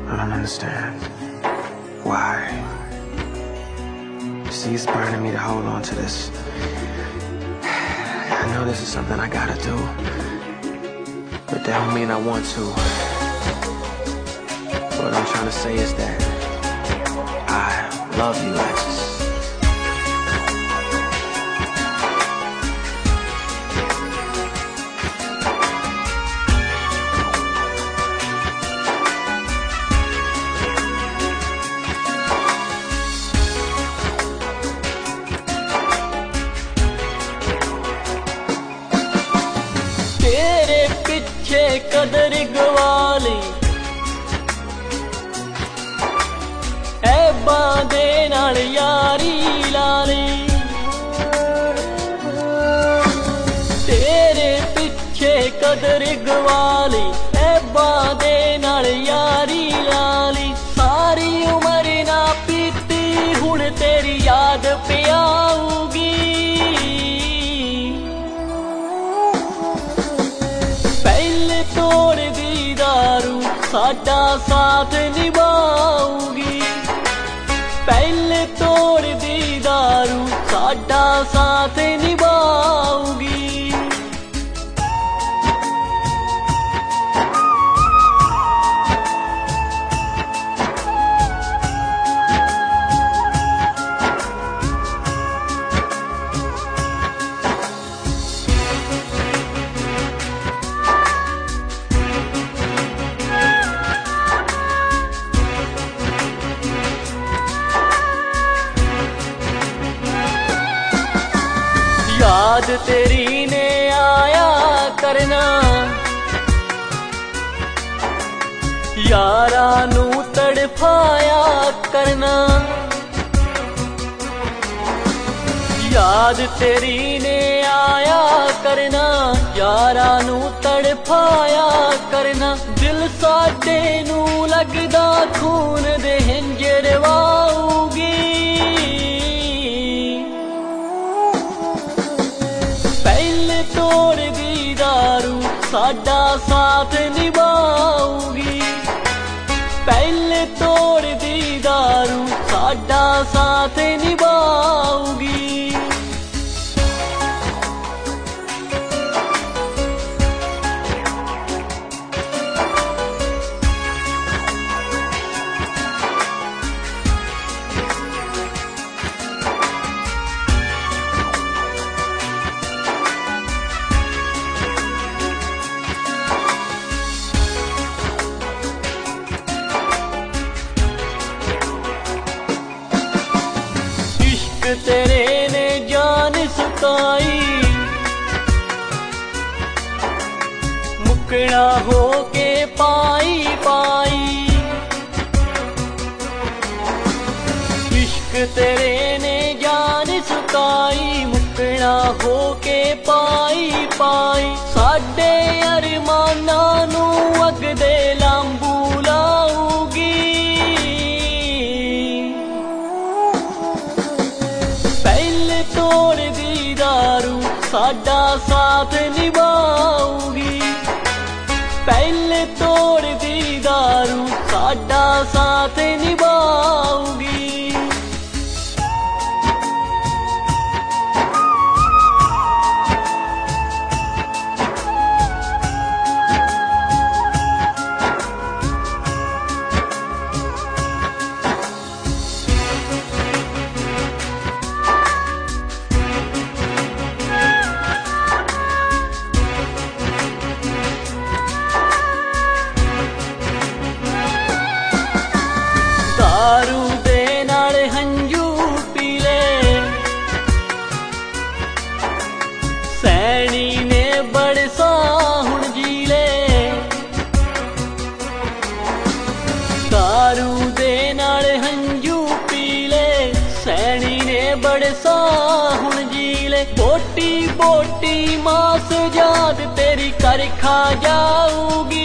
I don't understand. Why? See, it's burning me to hold on to this. I know this is something I gotta do, but that don't mean I want to. What I'm trying to say is that I love you, Alexis. तेरे पिछे कदर गवाली ऐ बांदे नाल यारी लाली तेरे पिछे कदर गवाली ऐ बांदे नाल यारी लाली सारी उम्र ना पीती हुण तेरी याद पियाऊगी तोड़ दी दारू साडा साथ निभाऊगी पहले तोड़ दी दारू साडा साथ निभाऊगी याद तेरी ने आया करना यारा नू तड़फाया करना याद तेरी ने आया करना यारा नू तड़फाया करना दिल साडे नू लगदा खून दे हिंजरवाऊगी तोड़ दी दारू साडा साथ निभाऊगी पहले तोड़ दी दारू साडा साथ निभाऊगी तेरे ने जान सुताई मुकना हो के पाई पाई इश्क तेरे ने जान सुताई मुकना हो के पाई पाई साडे अरमाना नू अग दे लांबू लाऊगी तोड़ दी दारू साडा साथ निभाऊगी पहले तोड़ दी दारू साडा साथ निभाऊगी दारू दे नाल हंजू पी ले सैनी ने बड़सा हुण जी ले दारू दे नाल हंजू पी ले सैनी ने बड़सा हुण जी ले बोटी बोटी मास जाद तेरी कर खा जाऊगी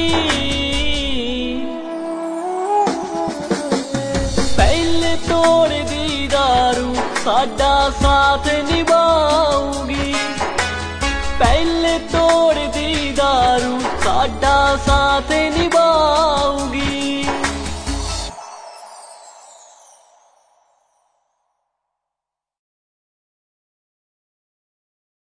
तोड़ दी दारू साडा साथ निभाऊगी पहले तोड़ दी दारू साडा साथ निभाऊगी